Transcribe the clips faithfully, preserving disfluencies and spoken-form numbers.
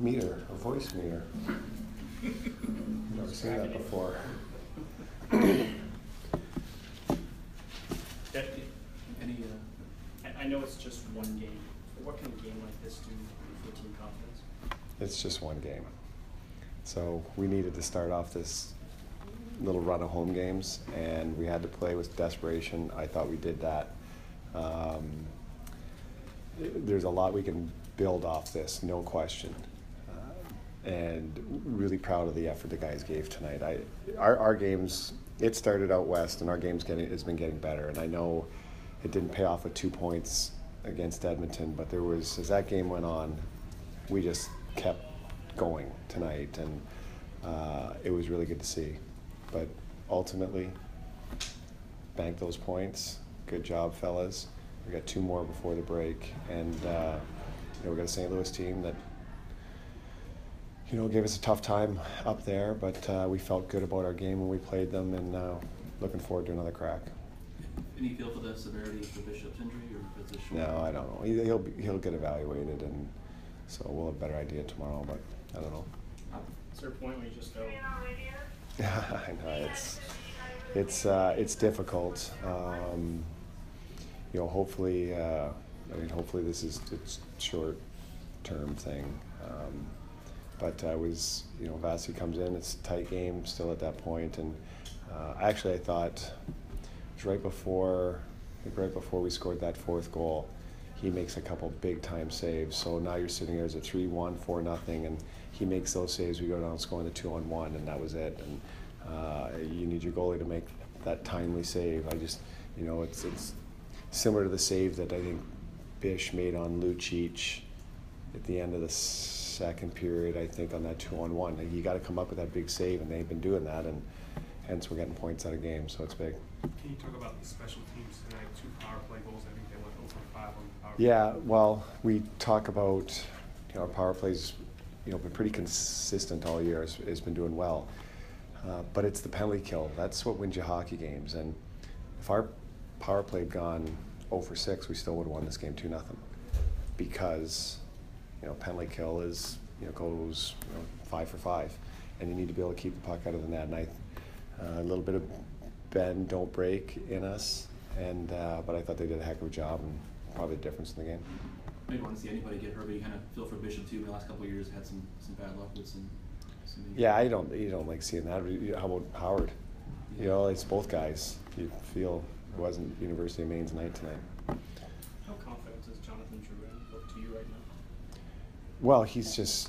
meter, a voice meter. Never seen that before. Deputy, any, uh, I, I know it's just one game, but what can a game like this do for team confidence? It's just one game. So we needed to start off this little run of home games, and we had to play with desperation. I thought we did that. Um, there's a lot we can build off this, no question. Uh, and really proud of the effort the guys gave tonight. I, our, our games, it started out west, and our game's getting has been getting better. And I know it didn't pay off with two points against Edmonton, but there was, as that game went on, we just kept going tonight, and uh, it was really good to see. But ultimately, bank those points. Good job, fellas. We got two more before the break, and uh, you know, we got a Saint Louis team that you know gave us a tough time up there, but uh, we felt good about our game when we played them, and uh, looking forward to another crack. Any feel for the severity of the Bishop's injury, or is it short? No, I don't know. He, he'll be, he'll get evaluated, and so we'll have a better idea tomorrow. But I don't know. Is there a point where you just go? I know it's it's uh, it's difficult. Um, you know, hopefully, uh, I mean, hopefully this is it's short-term thing. Um, but I was, you know, Vasi comes in. It's a tight game still at that point, and uh, actually I thought it was right before, I think right before we scored that fourth goal, he makes a couple big-time saves. So now you're sitting there as a three one, four nothing, and he makes those saves. We go down scoring the two on one, and that was it. And uh, you need your goalie to make that timely save. I just, you know, it's it's similar to the save that I think Bish made on Lucic at the end of the second period, I think, on that two on one. And you got to come up with that big save, and they've been doing that, and hence we're getting points out of games, so it's big. Can you talk about the special teams tonight? Two power play goals. I think they went over five on the power play. Yeah, well, we talk about, you know, our power plays, you know, been pretty consistent all year. It's, it's been doing well. Uh, but it's the penalty kill. That's what wins you hockey games. And if our power play had gone oh for six, we still would have won this game two nothing. Because, you know, penalty kill is, you know, goes, you know, five for five. And you need to be able to keep the puck out of the net. And I, uh, a little bit of bend, don't break in us. And uh, but I thought they did a heck of a job, and probably the difference in the game. I didn't want to see anybody get hurt, but you kind of feel for Bishop too. In the last couple of years, had some some bad luck with some. some yeah, I don't. You don't like seeing that. How about Howard? You know, it's both guys. You feel it wasn't University of Maine's night tonight. How confident does Jonathan Drouin look to you right now? Well, he's just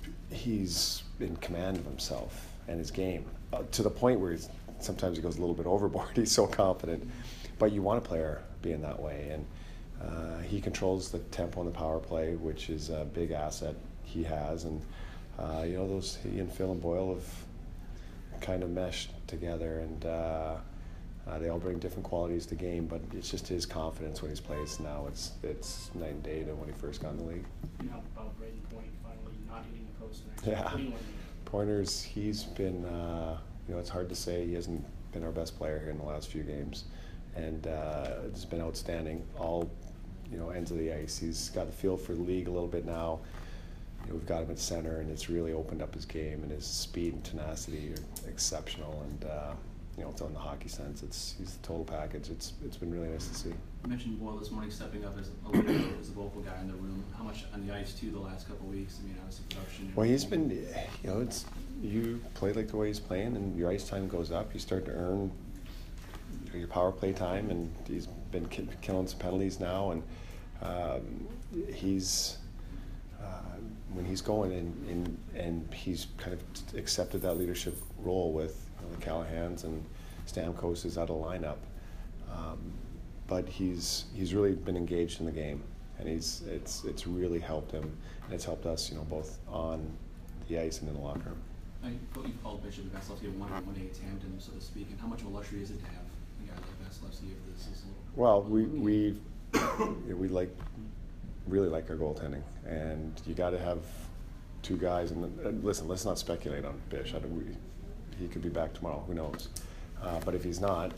he's in command of himself and his game uh, to the point where he's, sometimes he goes a little bit overboard. He's so confident, but you want a player being that way, and uh, he controls the tempo on the power play, which is a big asset he has. And uh, you know, those he and Phil and Boyle have kind of meshed together, and uh, uh, they all bring different qualities to the game. But it's just his confidence when he's plays now. It's it's night and day to when he first got in the league. You know about Braden Point finally not hitting the post next. Yeah, What do you want to do? Pointers. He's been. Uh, you know, it's hard to say. He hasn't been our best player here in the last few games, and uh, it's been outstanding. All, you know, ends of the ice. He's got the feel for the league a little bit now. You know, we've got him at center, and it's really opened up his game, and his speed and tenacity are exceptional. And uh, you know, it's on the hockey sense. It's he's the total package. It's it's been really nice to see. You mentioned Boyle this morning stepping up as a leader, as a vocal guy in the room. How much on the ice too the last couple of weeks? I mean, obviously production. Well, he's been, you know, it's you play like the way he's playing, and your ice time goes up. You start to earn your power play time, and he's been ki- killing some penalties now, and um, he's uh, when he's going in, in and he's kind of accepted that leadership role with you know, the Callahans and Stamkos is out of lineup. Um, but he's he's really been engaged in the game, and he's it's it's really helped him, and it's helped us, you know, both on the ice and in the locker room. I thought you called Bishop the Vasilevsky a one one A tandem, so to speak. And how much of a luxury is it to have a guy like Vasilevsky if this is a little? Well, we we we like really like our goaltending, and you got to have two guys. And uh, listen, let's not speculate on Bish. I don't, we, he could be back tomorrow. Who knows? Uh, but if he's not,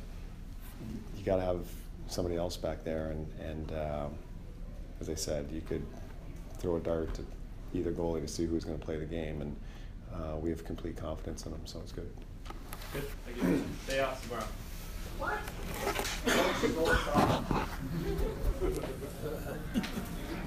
you got to have somebody else back there. And and uh, as I said, you could throw a dart at either goalie to see who's going to play the game, and uh, we have complete confidence in them, so it's good. Good, thank you. Day off tomorrow. What?